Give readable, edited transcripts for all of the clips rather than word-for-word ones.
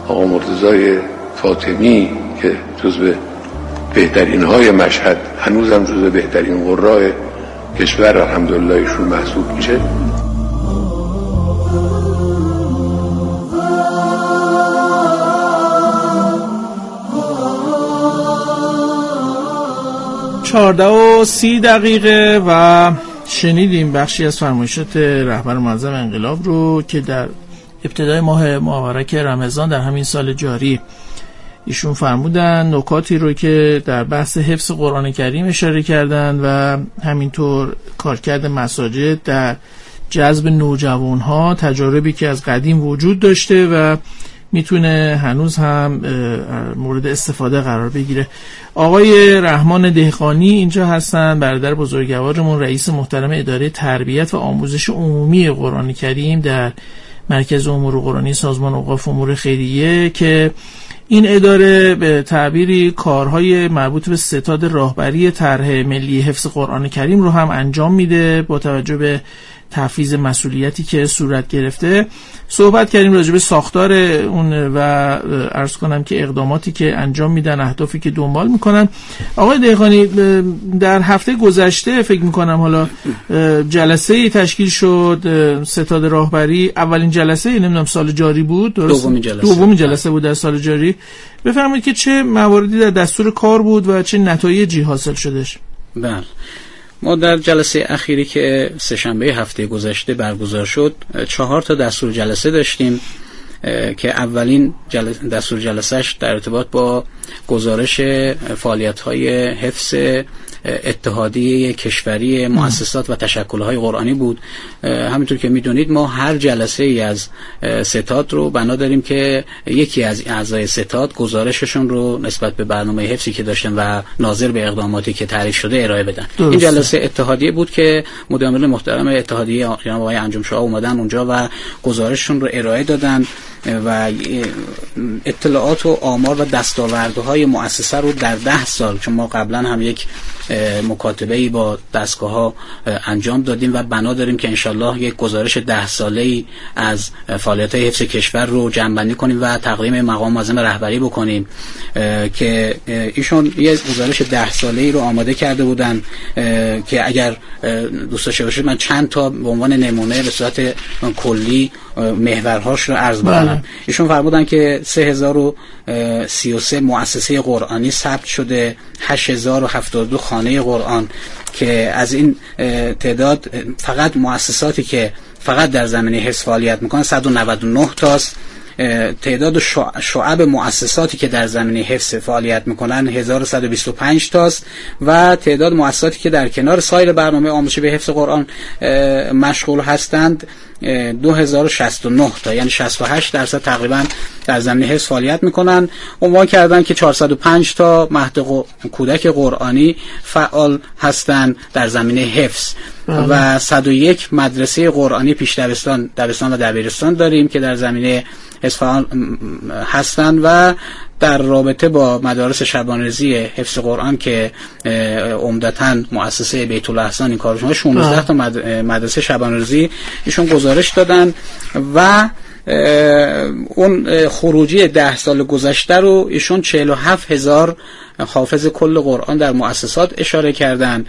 آقا مرتضی فاطمی که جزو بهترین های مشهد، هنوزم جزو بهترین قراء کشور الحمدلله ایشون محسوب میشه. چهارده و 30 دقیقه و شنیدیم بخشی از فرمایشات رهبر معظم انقلاب رو که در ابتدای ماه مبارک رمضان در همین سال جاری ایشون فرمودن، نکاتی رو که در بحث حفظ قرآن کریم اشاره کردن و همینطور کارکرد مساجد در جذب نوجوانها، تجاربی که از قدیم وجود داشته و میتونه هنوز هم مورد استفاده قرار بگیره. آقای رحمان دهقانی اینجا هستن، برادر بزرگوارمون، رئیس محترم اداره تربیت و آموزش عمومی قرآن کریم در مرکز امور قرآنی سازمان اوقاف امور خیریه، که این اداره به تعبیری کارهای مربوط به ستاد راهبری طرح ملی حفظ قرآن کریم رو هم انجام میده با توجه به تفویض مسئولیتی که صورت گرفته. صحبت کردیم راجع به ساختار اون و عرض کنم که اقداماتی که انجام میدن، اهدافی که دنبال میکنن. آقای دهقانی، در هفته گذشته فکر میکنم حالا جلسه تشکیل شد ستاد راهبری، اولین جلسه نمیدونم سال جاری بود، درست؟ دومین جلسه بود در سال جاری. بفرمایید که چه مواردی در دستور کار بود و چه نتایجی حاصل شدش؟ بله، ما در جلسه اخیری که سه‌شنبه هفته گذشته برگزار شد 4 تا دستور جلسه داشتیم که اولین دستور جلسهش در ارتباط با گزارش فعالیت‌های حفظ اتحادیه کشوری مؤسسات و تشکل‌های قرآنی بود. همینطور که میدونید ما هر جلسه ای از ستاد رو بنا داریم که یکی از اعضای ستاد گزارششون رو نسبت به برنامه حفظی که داشتن و ناظر به اقداماتی که تعریف شده ارائه بدن. این جلسه اتحادیه بود که مدیر عامل محترم اتحادیه جناب آقای انجم شاه اومدن اونجا و گزارششون رو ارائه دادن و اطلاعات و آمار و دستاوردهای مؤسسه رو در 10 سال، چون ما قبلا هم یک مکاتبه‌ای با دستگاه‌ها انجام دادیم و بنا داریم که انشالله یک گزارش 10 ساله‌ای از فعالیت‌های حفظ کشور رو جمع‌بندی کنیم و تقدیم مقام معظم رهبری بکنیم که ایشون یک گزارش 10 ساله‌ای رو آماده کرده بودن که اگر دوست داشته باشید من چند تا به عنوان نمونه به صورت کلی محورهاش رو عرض بکنم. ایشون فرمودن که 3033 مؤسسه قرآنی ثبت شده، 8072 خانه قرآن، که از این تعداد فقط مؤسساتی که فقط در زمینه حفظ فعالیت میکنن 199 تاست. تعداد شعب مؤسساتی که در زمینه حفظ فعالیت میکنن 1125 تاست و تعداد مؤسساتی که در کنار سایر برنامه آموزش به حفظ قرآن مشغول هستند 2069 تا، یعنی 68% تقریبا در زمینه حفظ فعالیت میکنن. عنوان کردن که 405 تا مهد کودک قرآنی فعال هستند در زمینه حفظ و 101 مدرسه قرآنی پیش دبستان و دبیرستان داریم که در زمینه حفظ فعال هستند و در رابطه با مدارس شبانه‌روزی حفظ قرآن که عمدتاً مؤسسه بیت الاحسان این کارشون 16 تا مدرسه شبانه‌روزی ایشون گزارش دادن و اون خروجی 10 سال گذشته رو ایشون 47,000 حافظ کل قرآن در مؤسسات اشاره کردن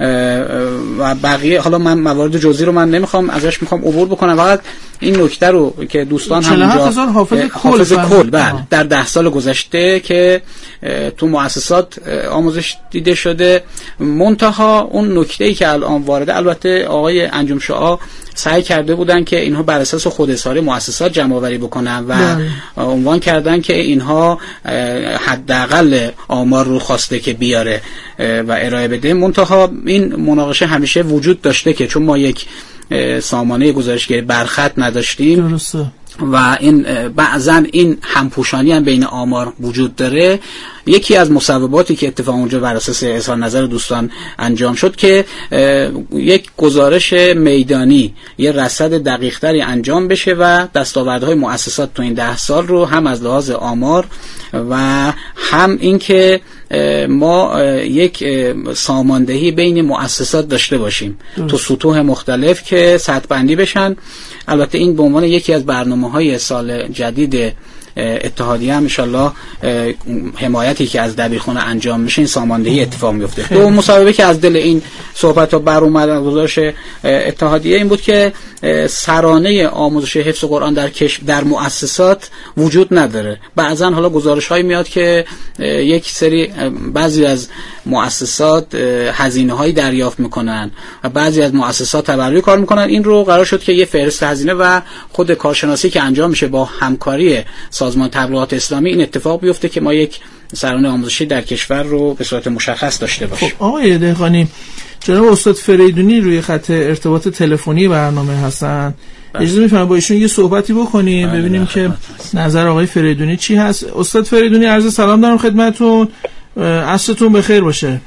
و بقیه حالا من موارد جزئی رو من نمیخوام ازش، میخوام عبور بکنم فقط این نکته رو که دوستان همونجا حافظ کل در 10 سال گذشته که تو مؤسسات آموزش دیده شده. منتها اون نکته‌ای که الان وارده، البته آقای انجم شاه سعی کرده بودن که اینها بر اساس خودحصاری مؤسسات جمع آوری بکنن و عنوان کردن که اینها حداقل آمار رو خواسته که بیاره و ارائه بده. منتها این مناقشه همیشه وجود داشته که چون ما یک سامانه گزارشگری برخط نداشتیم درسته و این بعضا این همپوشانی هم بین آمار وجود داره. یکی از مصوباتی که اتفاقا اونجا بر اساس اظهار نظر دوستان انجام شد که یک گزارش میدانی، یه رصد دقیق‌تری انجام بشه و دستاوردهای مؤسسات تو این 10 سال رو هم از لحاظ آمار و هم اینکه ما یک ساماندهی بین مؤسسات داشته باشیم تو سطوح مختلف که سطح بندی بشن. البته این به عنوان یکی از برنامه‌های سال جدید اتحادیه هم ان شاءالله حمایتی که از دبیرخانه انجام میشه این ساماندهی اتفاق میفته. دو مصاحبه که از دل این صحبت‌ها بر اومد گزارش اتحادیه این بود که سرانه آموزش حفظ قرآن در مؤسسات وجود نداره. بعضن حالا گزارش‌هایی میاد که یک سری بعضی از مؤسسات هزینه‌هایی دریافت میکنن و بعضی از مؤسسات تبرعی کار میکنن. این رو قرار شد که یه فهرست هزینه و خود کارشناسی که انجام میشه با همکاری سازمان تبلیغات اسلامی این اتفاق بیفته که ما یک سرانه آموزشی در کشور رو به صورت مشخص داشته باشیم. خب آقای دهقانی، جناب استاد فریدونی روی خط ارتباط تلفنی برنامه هستن، اجازه می‌فرمایید با ایشون یه صحبتی بکنیم ببینیم که نظر آقای فریدونی چی هست. استاد فریدونی عرض سلام دارم خدمتتون، عصرتون بخیر باشه.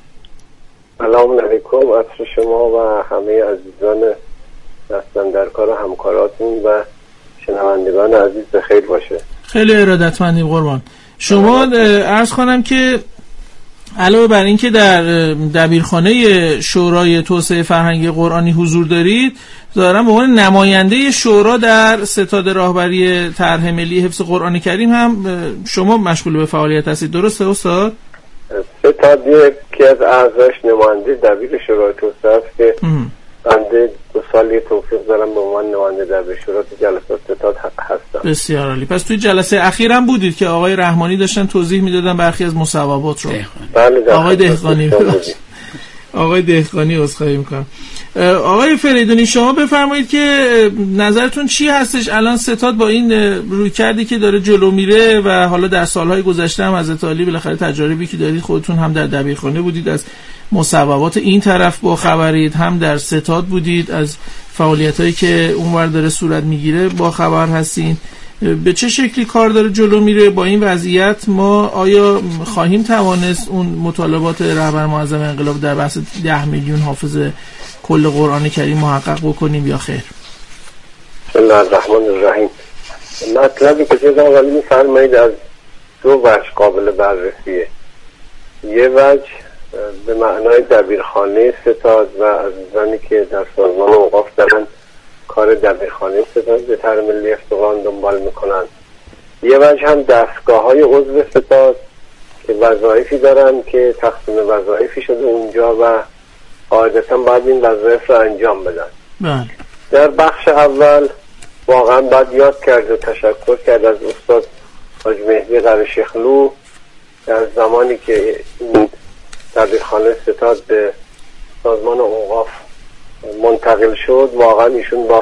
سلام علیکم، عصر شما و همه عزیزان دستن در کار همکاراتون و شنوندگان عزیز بخیر باشه. خیلی ارادتمندیم قربان. شما عرض کنم که علاوه بر این که در دبیرخانه شورای توسعه فرهنگی قرآنی حضور دارید، دارم به عنوان نماینده شورا در ستاد راهبری طرح ملی حفظ قرآن کریم هم شما مشغول به فعالیت هستید، درسته استاد؟ ستاد یکی از اعضاش نماینده دبیر شورای توسعه است که بنده 2 سالی توفیق دارم به عنوان نماینده دبیر شورای جلسات ستاد هستم. بسیار عالی. پس توی جلسه اخیر هم بودید که آقای رحمانی داشتن توضیح میدادن برخی از مصوبات رو. بله آقای دهقانی آقای دهقانی عذرخواهی میکنم. آقای فریدونی شما بفرمایید که نظرتون چی هستش الان ستاد با این رویکردی که داره جلو میره و حالا در سالهای گذشته هم از عالی بالاخره تجاربی که دارید، خودتون هم در دبیرخانه بودید، از مصوبات این طرف با خبرید، هم در ستاد بودید، از فعالیتایی که اونور داره صورت میگیره با خبر هستین، به چه شکلی کار داره جلو میره با این وضعیت؟ ما آیا خواهیم توانست اون مطالبات رهبر معظم انقلاب در بحث 10 میلیون حافظ کل قرآن کریم محقق بکنیم یا خیر؟ بسم الله الرحمن الرحیم. مطلبی که جدا ولی میفرمایید از 2 وجه قابل بررسیه. یه وجه به معنای دبیرخانه ستاد و عزیزانی که در سازمان اوقاف دارن کار دبیرخانه ستاد به طرح ملی حفظ قرآن دنبال میکنن. یه وجه هم دستگاه‌های عضو ستاد که وظایفی دارن که تقسیم وظایفی شده اونجا و قاعدتا باید این وظایف رو انجام بدن. در بخش اول واقعا باید یاد کرد و تشکر کرد از استاد حاج مهدی قره‌شیخلو در زمانی که این دبیرخانه ستاد به سازمان اوقاف منتقل شد. واقعا ایشون با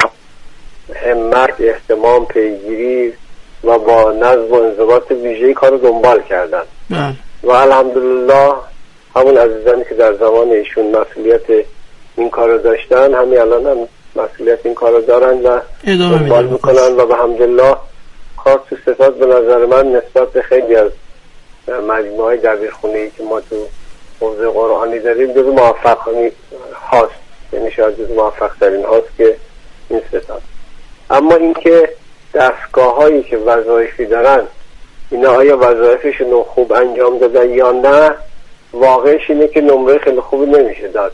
همت، اهتمام، پیگیری و با نظم و انضباط ویژه‌ای کار رو دنبال کردن و الحمدلله همون عزیزانی که در زمان ایشون مسئولیت این کار رو داشتن همین الان هم مسئولیت این کار رو دارن و دنبال میکنن و به حمدالله کار تو ستاد به نظر من نسبت به خیلی از مجموعه دبیرخونه‌ای که ما تو حوزه قرآنی داریم جزو موفق هاست، یعنی شاید جزو موفق ترین هاست که این ستاد. اما اینکه دستگاه هایی که وظایفی دارن اینا آیا وظایفشون رو خوب انجام دادن یا نه، واقعش اینه که نمره خیلی خوبی نمیشه داد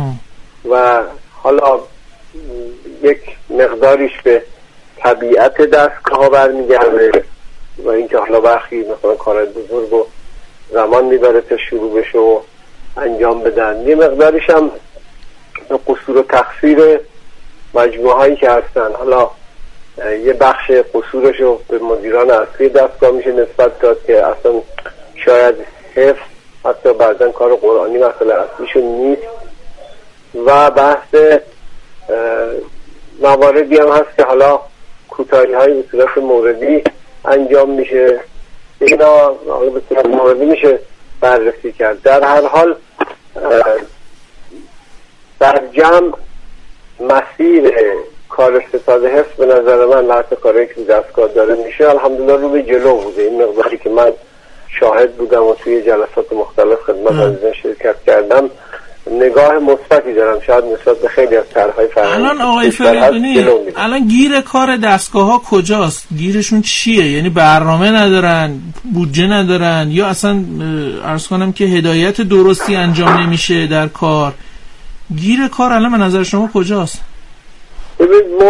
و حالا یک مقداریش به طبیعت دستگاه ها برمیگرده و اینکه حالا برخی مثلا کارهای بزرگ و زمان میبره تا شروع بشه و انجام بدن، یه مقداریش هم قصور و تقصیر مجموعه هایی که هستن. حالا یه بخش قصورش رو به مدیران اصلی دستگاه میشه نسبت داد که اصلا شاید حفظ حتی بعضا کار قرآنی مسئله اصلیشون نیست و بحث مواردی هم هست که حالا کوتاهی های به صورت موردی انجام میشه. اینا به صورت موردی میشه بررسی کرد. در هر حال در جمع مسیر کار ستاد حفظ به نظر من حتی کاری که دستگاه داره میشه الحمدلله رو به جلو بوده. این مقداری که من شاهد بودم و توی جلسات مختلف خدمت عزیزان شرکت کردم نگاه مثبتی دارم شاید نسبت به خیلی از طرح‌های فرهنگی. الان آقای فریدونی الان گیر کار دستگاه‌ها کجاست؟ گیرشون چیه؟ یعنی برنامه ندارن، بودجه ندارن یا اصلا عرض کنم که هدایت درستی انجام نمیشه در کار؟ گیر کار الان به نظر شما کجاست؟